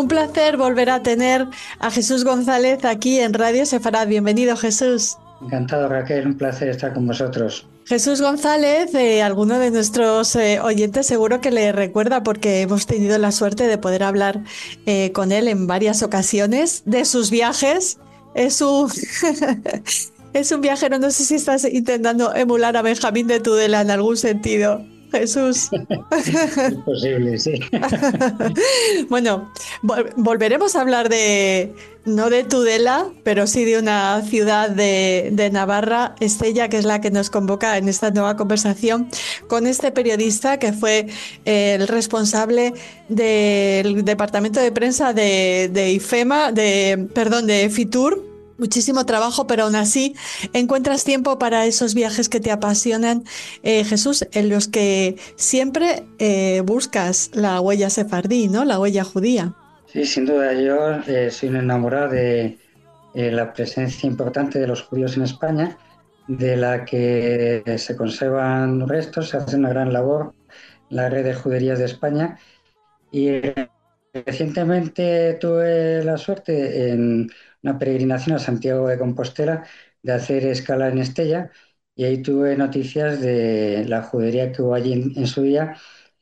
placer volver a tener a Jesús González aquí en Radio Sefarad. Bienvenido, Jesús. Encantado, Raquel, un placer estar con vosotros. Jesús González, alguno de nuestros oyentes seguro que le recuerda porque hemos tenido la suerte de poder hablar con él en varias ocasiones de sus viajes. Es un, es un viajero, no sé si estás intentando emular a Benjamín de Tudela en algún sentido. Jesús. Es posible, sí. Bueno, volveremos a hablar no de Tudela, pero sí de una ciudad de Navarra, Estella, que es la que nos convoca en esta nueva conversación con este periodista que fue el responsable del departamento de prensa de IFEMA, perdón, de Fitur. Muchísimo trabajo, pero aún así encuentras tiempo para esos viajes que te apasionan, Jesús, en los que siempre buscas la huella sefardí, ¿no? La huella judía. Sí, sin duda, yo soy un enamorado de la presencia importante de los judíos en España, de la que se conservan restos, se hace una gran labor en la red de juderías de España. Y recientemente tuve la suerte en una peregrinación a Santiago de Compostela de hacer escala en Estella, y ahí tuve noticias de la judería que hubo allí en su día.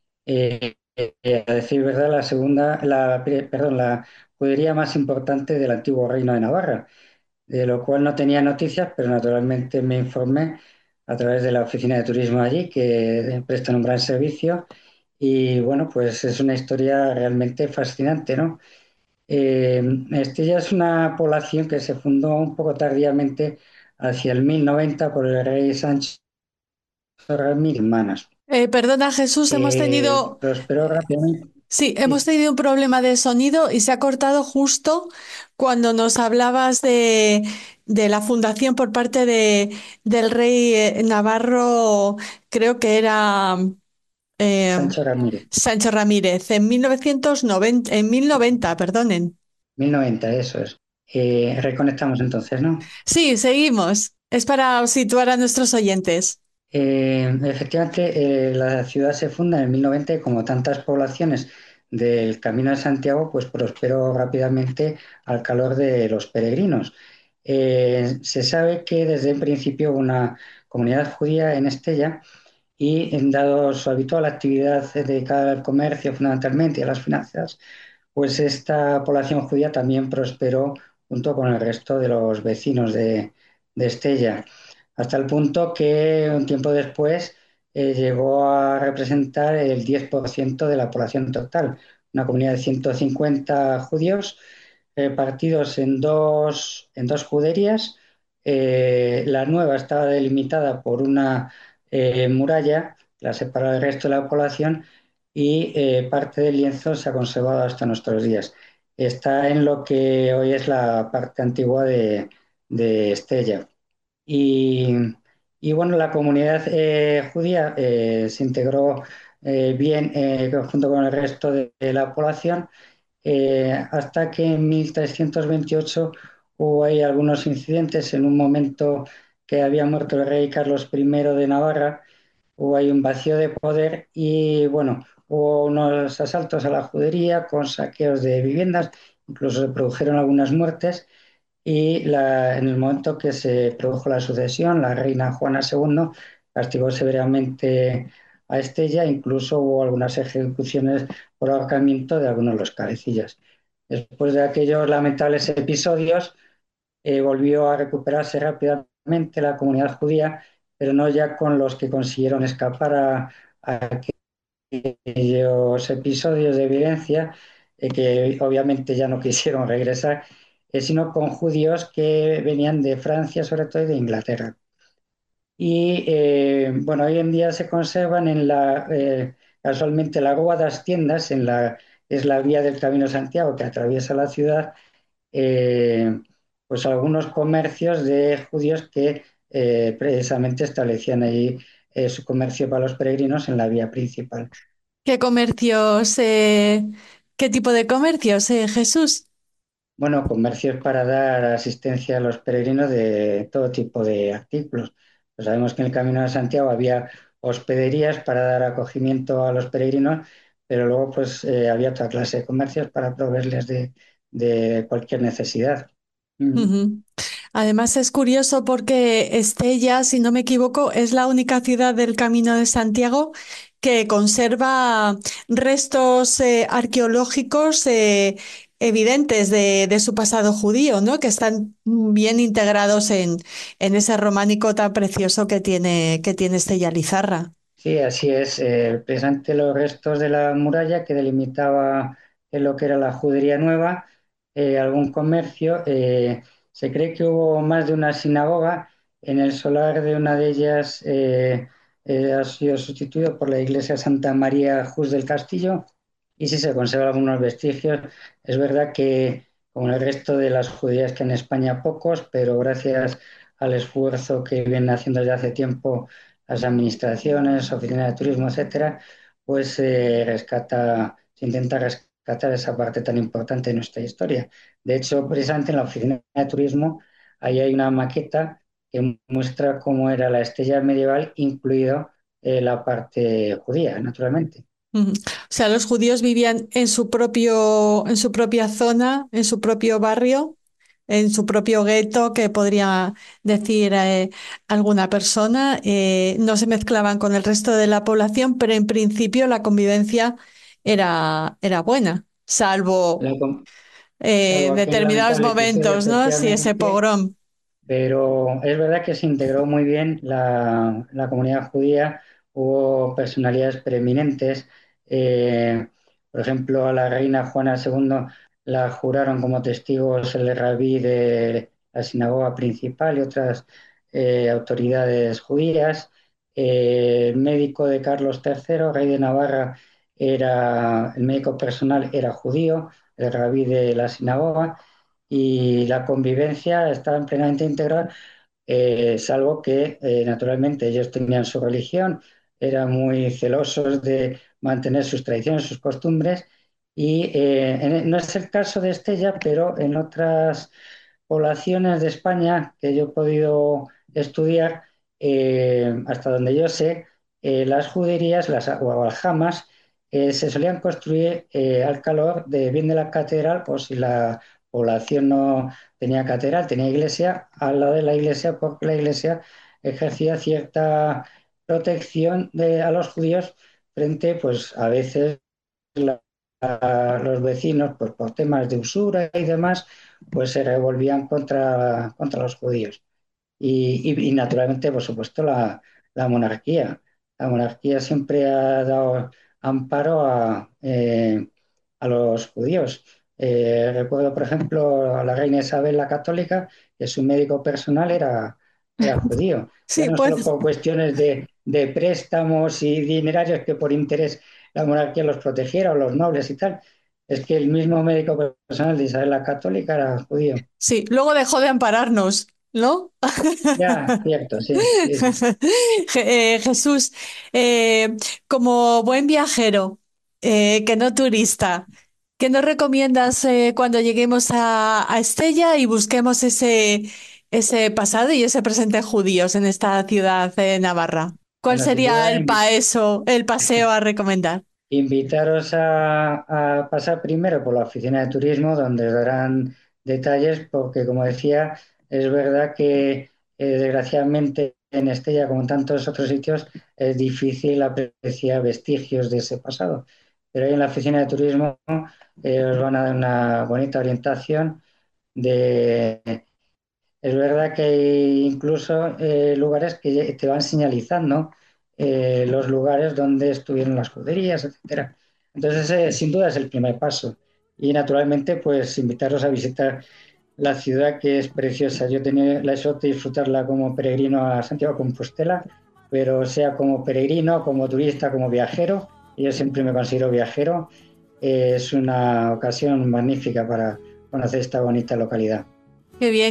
A decir verdad, perdón, la judería más importante del antiguo Reino de Navarra, de lo cual no tenía noticias, pero naturalmente me informé a través de la oficina de turismo allí, que prestan un gran servicio. Y bueno, pues es una historia realmente fascinante, ¿no? Estella es una población que se fundó un poco tardíamente, hacia el 1090, por el rey Sancho Ramírez Manas. Perdona, Jesús, Prosperó rápidamente. sí, hemos Sí, tenido un problema de sonido y se ha cortado justo cuando nos hablabas de la fundación por parte del rey Navarro, creo que era eh, Sancho Ramírez. Sancho Ramírez, en 1990, en 1090, perdonen. 1090, eso es. Reconectamos entonces, ¿no? Sí, seguimos. Es para situar a nuestros oyentes. Efectivamente, la ciudad se funda en 1090 y, como tantas poblaciones del Camino de Santiago, pues prosperó rápidamente al calor de los peregrinos. Se sabe que desde el principio hubo una comunidad judía en Estella, y dado su habitual actividad dedicada al comercio fundamentalmente y a las finanzas, pues esta población judía también prosperó junto con el resto de los vecinos de Estella, hasta el punto que un tiempo después llegó a representar el 10% de la población total, una comunidad de 150 judíos partidos en dos juderías. La nueva estaba delimitada por una muralla, la separa del resto de la población, y parte del lienzo se ha conservado hasta nuestros días. Está en lo que hoy es la parte antigua de Estella. Y, y bueno, la comunidad judía se integró bien, junto con el resto de la población, hasta que en 1328 hubo ahí algunos incidentes. En un momento que había muerto el rey Carlos I de Navarra, hubo ahí un vacío de poder y bueno, hubo unos asaltos a la judería con saqueos de viviendas, incluso se produjeron algunas muertes. Y en el momento que se produjo la sucesión, la reina Juana II castigó severamente a Estella, incluso hubo algunas ejecuciones por ahorcamiento de algunos de los cabecillas. Después de aquellos lamentables episodios, volvió a recuperarse rápidamente la comunidad judía, pero no ya con los que consiguieron escapar a aquellos episodios de violencia, que obviamente ya no quisieron regresar, sino con judíos que venían de Francia, sobre todo, y de Inglaterra. Y bueno, hoy en día se conservan casualmente la Rúa das Tiendas, es la vía del Camino de Santiago que atraviesa la ciudad, eh, pues algunos comercios de judíos que precisamente establecían allí su comercio para los peregrinos en la vía principal. ¿Qué comercios, qué tipo de comercios, Jesús? Bueno, comercios para dar asistencia a los peregrinos de todo tipo de artículos. Pues sabemos que en el Camino de Santiago había hospederías para dar acogimiento a los peregrinos, pero luego pues había otra clase de comercios para proveerles de cualquier necesidad. Mm. Ujú. Además es curioso porque Estella, si no me equivoco, es la única ciudad del Camino de Santiago que conserva restos arqueológicos evidentes de su pasado judío, ¿no? Que están bien integrados en ese románico tan precioso que tiene Estella Lizarra. Sí, así es. Precisamente los restos de la muralla que delimitaba lo que era la Judería Nueva, algún comercio. Se cree que hubo más de una sinagoga. En el solar de una de ellas ha sido sustituido por la iglesia Santa María Jus del Castillo. Y sí se conservan algunos vestigios. Es verdad que, como el resto de las judías que en España pocos, pero gracias al esfuerzo que vienen haciendo desde hace tiempo las administraciones, oficinas de turismo, etcétera, pues se intenta rescatar esa parte tan importante de nuestra historia. De hecho, precisamente en la oficina de turismo, ahí hay una maqueta que muestra cómo era la Estella medieval, incluido la parte judía, naturalmente. Ujú. O sea, los judíos vivían en su propia zona, en su propio barrio, en su propio gueto, que podría decir alguna persona. No se mezclaban con el resto de la población, pero en principio la convivencia era buena, salvo Salvo aquel determinados lamentable episodio, momentos, ¿no? Sí, ese efectivamente. pogrom. Pero es verdad que se integró muy bien la comunidad judía, hubo personalidades preeminentes, por ejemplo, a la reina Juana II la juraron como testigos el rabí de la sinagoga principal y otras autoridades judías. El médico de Carlos III, rey de Navarra, el médico personal era judío, el rabí de la sinagoga y la convivencia estaba plenamente integrada, salvo que naturalmente ellos tenían su religión, eran muy celosos de mantener sus tradiciones, sus costumbres, y no es el caso de Estella, pero en otras poblaciones de España que yo he podido estudiar, hasta donde yo sé, las juderías, o aljamas, se solían construir al calor de bien de la catedral, o si la población no tenía catedral, tenía iglesia, al lado de la iglesia, porque la iglesia ejercía cierta protección a los judíos frente, pues a veces a los vecinos, pues por temas de usura y demás, pues se revolvían contra los judíos. Y naturalmente, por supuesto, la monarquía. La monarquía siempre ha dado amparo a los judíos. Recuerdo, por ejemplo, a la reina Isabel la Católica, que su médico personal era judío. Ya Sí, no solo pues por cuestiones de préstamos y dinerarios que por interés la monarquía los protegiera o los nobles y tal, es que el mismo médico personal de Isabel la Católica era judío. sí, luego dejó de ampararnos, ¿no? Ya, cierto, sí, sí, sí. Jesús, eh, como buen viajero, que no turista, ¿qué nos recomiendas cuando lleguemos a Estella y busquemos ese pasado y ese presente judíos en esta ciudad de Navarra? ¿Cuál Bueno, sin duda, sería el paseo a recomendar? invitaros a pasar primero por la oficina de turismo, donde os darán detalles, porque como decía, es verdad que desgraciadamente en Estella, como en tantos otros sitios, es difícil apreciar vestigios de ese pasado. Pero ahí en la oficina de turismo os van a dar una bonita orientación de... Es verdad que hay incluso lugares que te van señalizando los lugares donde estuvieron las juderías, etcétera. Entonces, sin duda es el primer paso. Y naturalmente, pues invitaros a visitar la ciudad que es preciosa. Yo he tenido la suerte de disfrutarla como peregrino a Santiago de Compostela, pero sea como peregrino, como turista, como viajero, y yo siempre me considero viajero, es una ocasión magnífica para conocer esta bonita localidad. Qué bien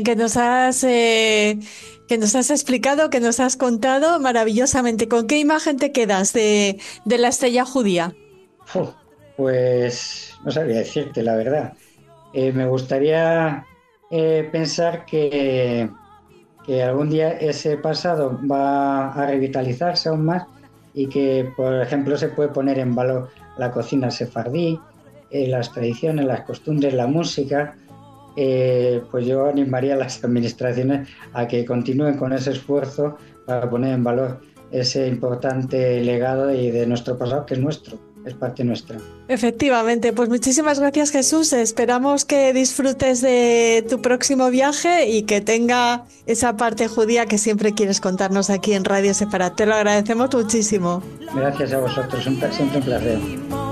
que nos has explicado, que nos has contado maravillosamente. ¿Con qué imagen te quedas de la estrella judía? Uf, pues no sabría decirte la verdad. Me gustaría pensar que algún día ese pasado va a revitalizarse aún más y que, por ejemplo, se puede poner en valor la cocina sefardí, las tradiciones, las costumbres, la música, pues yo animaría a las administraciones a que continúen con ese esfuerzo para poner en valor ese importante legado y de nuestro pasado, que es nuestro, es parte nuestra. Efectivamente, pues muchísimas gracias, Jesús. Esperamos que disfrutes de tu próximo viaje y que tenga esa parte judía que siempre quieres contarnos aquí en Radio Separat. Te lo agradecemos muchísimo. Gracias a vosotros, siempre un placer.